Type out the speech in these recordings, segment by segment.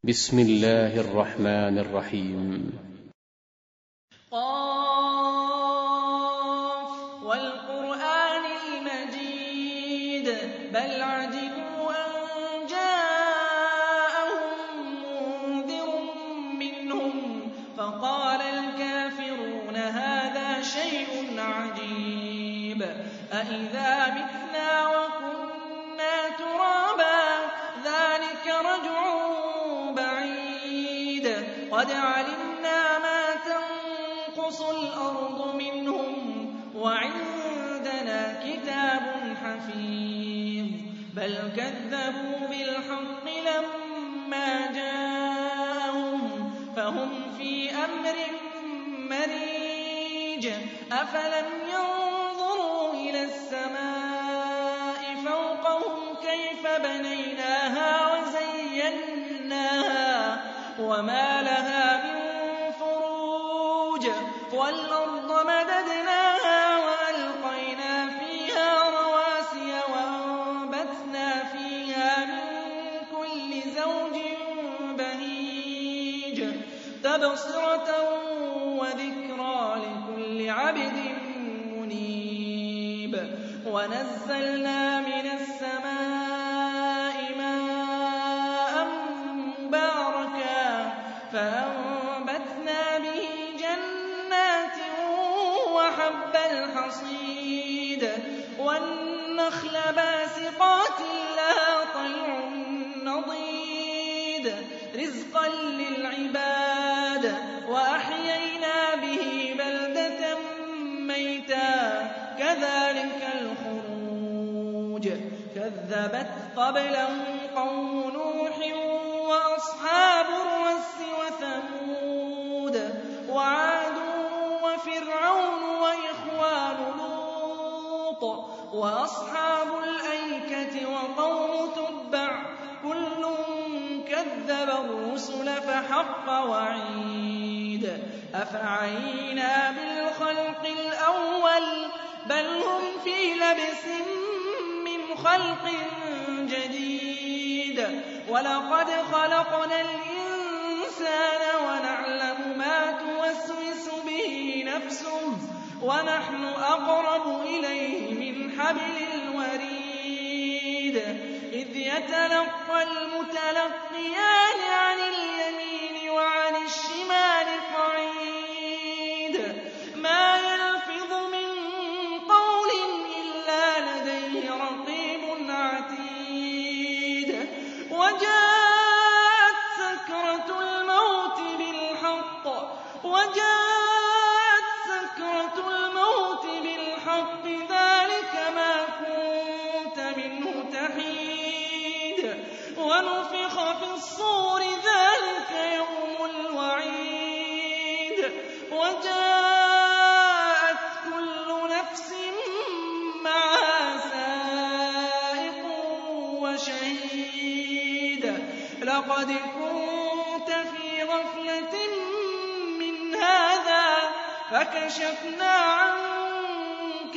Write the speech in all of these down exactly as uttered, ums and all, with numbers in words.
بسم الله الرحمن الرحيم. قاف والقرآن المجيد بل عجبوا أن جاءهم منذر منهم فقال الكافرون هذا شيء عجيب أإذا متنا وكنا ترابا ذلك رجع بعيد قد علمنا ما تنقص الأرض منهم وعندنا كتاب حفيظ بل كذبوا بالحق لما جاءهم فهم في أمر مريج أفلم ينظروا إلى السماء فوقهم كيف بنيناها وزيناها وما لها من فروج والأرض مددناها وألقينا فيها رواسي وأنبتنا فيها من كل زوج بهيج تبصرة وذكرى لكل عبد منيب ونزلنا من السماء ماء مباركا فأنبتنا به جنات وحب الحصيد والنخل باسقات لها طلع نضيد رزقا للعباد وأحيينا به بلدة ميتا كذلك الخروج كذبت قبلهم قوم نوح وأصحاب الرس وثمود وعاد وفرعون وإخوان لوط وأصحاب الأيكة وقوم تبع كل كذب الرسل فحق وعيد أفعينا بالخلق الأول بل هم في لبس من خلق جديد ولقد خلقنا الإنسان ونعلم ما توسوس به نفسه ونحن أقرب إليه من حبل الوريد إذ يتلقى المتلقيان عن اليمين وعن الشمال قعيد ما يلفظ من قول إلا لديه رقيب عتيد وجاءت سكرة الموت بالحق وجاءت سكرة الموت بالحق ذلك ما كنت منه تحيد ونفخ في الصور ذلك يوم الوعيد وجاءت كل نفس معها سائق وشهيد لقد كنت في غفلة من هذا فكشفنا عنك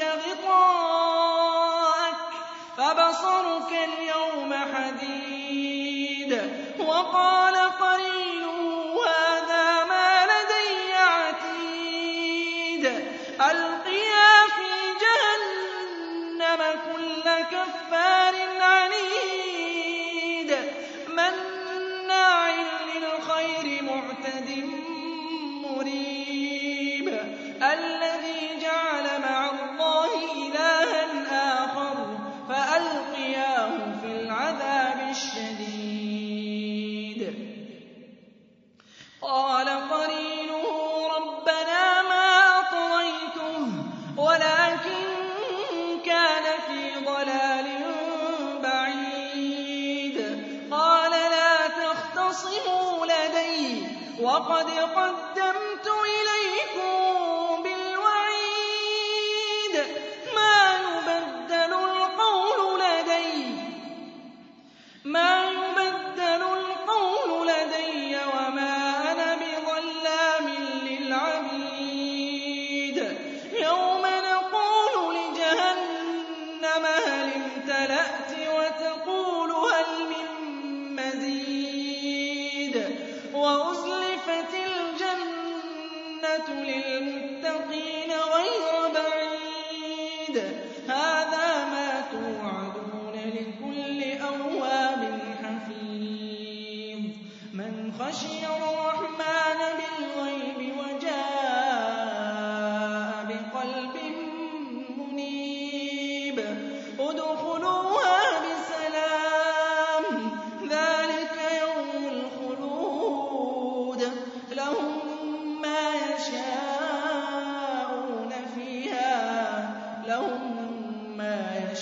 غطاءك فبصرك اليوم حديد وقال قرينه هذا ما لدي عتيد ألقيا في جهنم كل كفار عنيد مناع للخير معتد مريب الذي جعل مع الله إلها آخر فألقياه في العذاب الشديد قال قرينه ربنا ما أطغيته ولكن كان في ضلال بعيد قال لا تختصموا لدي وقد قدمت إليكم بالوعيد ما يبدل القول لدي ما يبدل القول لدي وما أنا بظلام للعبيد يوم نقول لجهنم هل امتلأت وتقول هل من مزيد وَأُزْلِفَتِ الْجَنَّةُ لِلْمُتَّقِينَ غَيْرَ بَعِيدٍ هَٰذَا مَا تُوعَدُونَ لِكُلِّ أَوَّابٍ حَفِيظٍ مَّنْ خَشِيَ الرَّحْمَٰنَ بِالْغَيْبِ وَجَاءَ بِقَلْبٍ مُّنِيبٍ ادْخُلُوهَا بِسَلَامٍ ذَٰلِكَ يَوْمُ الْخُلُودِ لَهُم مَّا يَشَاءُونَ فِيهَا لَهُم مَّا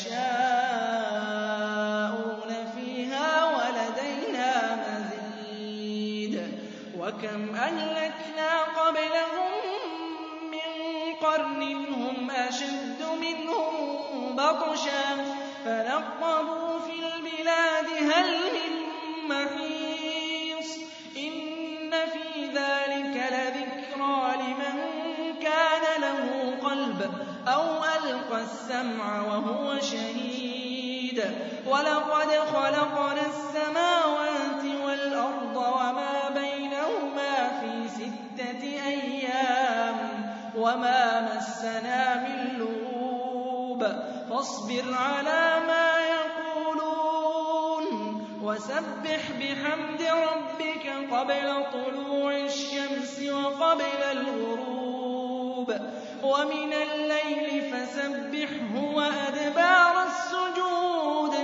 يَشَاءُونَ فِيهَا وَلَدَيْنَا مَزِيدٌ وَكَمْ أَهْلَكْنَا قَبْلَهُم مِّن قَرْنٍ هُمْ أَشَدُّ مِنْهُم بَطْشًا فَنَقَّبُوا فِي الْبِلَادِ هَلْ مِن مَّحِيصٍ إِنَّ فِي ذَٰلِكَ لَذِكْرَىٰ لِمَن كَانَ لَهُ قَلْبٌ أَوْ أَلْقَى السَّمْعَ وَهُوَ شَهِيدٌ وَلَقَدْ خَلَقْنَا السَّمَاوَاتِ وَالْأَرْضَ وَمَا بَيْنَهُمَا فِي سِتَّةِ أَيَّامٍ وَمَا مَسَّنَا مِن لُّغُوبٍ فَاصْبِرْ عَلَىٰ مَا يَقُولُونَ وَسَبِّحْ بِحَمْدِ رَبِّكَ قَبْلَ طُلُوعِ الشَّمْسِ وَقَبْلَ الْغُرُوبِ وَمِنَ اللَّيْلِ فَسَبِّحْهُ وَأَدْبَارَ السُّجُودِ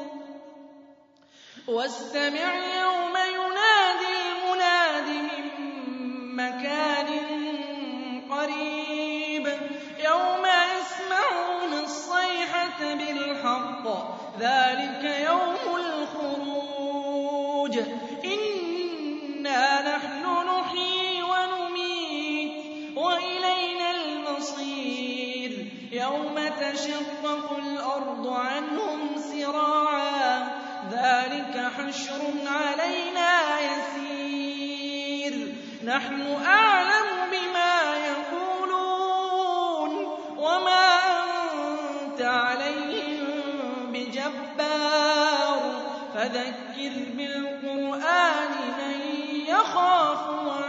وَاسْتَمِعْ يَوْمَ يُنَادِ الْمُنَادِ مِن مَّكَانٍ قَرِيبٍ يَوْمَ يَسْمَعُونَ الصَّيْحَةَ بِالْحَقِّ ذَٰلِكَ يَوْمُ الْخُرُوجِ إِنَّا نَحْنُ نُحْيِي وَنُمِيتُ وَإِلَيْنَا الْمَصِيرُ يَوْمَ تَشَقَّقُ الْأَرْضُ عَنْهُمْ سِرَاعًا ذَٰلِكَ حَشْرٌ عَلَيْنَا يَسِيرٌ نَحْنُ أَعْلَمُ بِمَا يَقُولُونَ وَمَا أَنتَ عَلَيْهِم بِجَبَّارٍ فَذَكِّرْ بِالْقُرْآنِ مَن يَخَافُ وَعِيدٍ